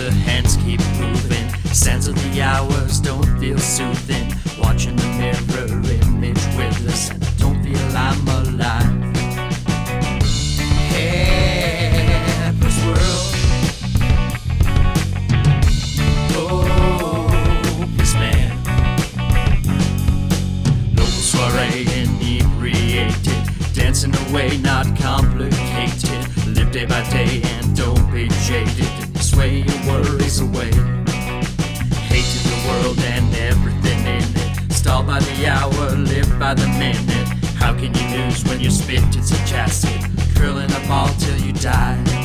the hands keep moving. Sands of the hours don't feel soothing. Watching the mirror image withless, and I don't feel I'm alive. Helpless world, hopeless man. Local soiree inebriated, dancing away, not complicated. Live day by day and don't be jaded. Sway your worries away. Hated the world and everything in it. Stalled by the hour, live by the minute. How can you lose when you're spitting such acid? Curling up all till you die.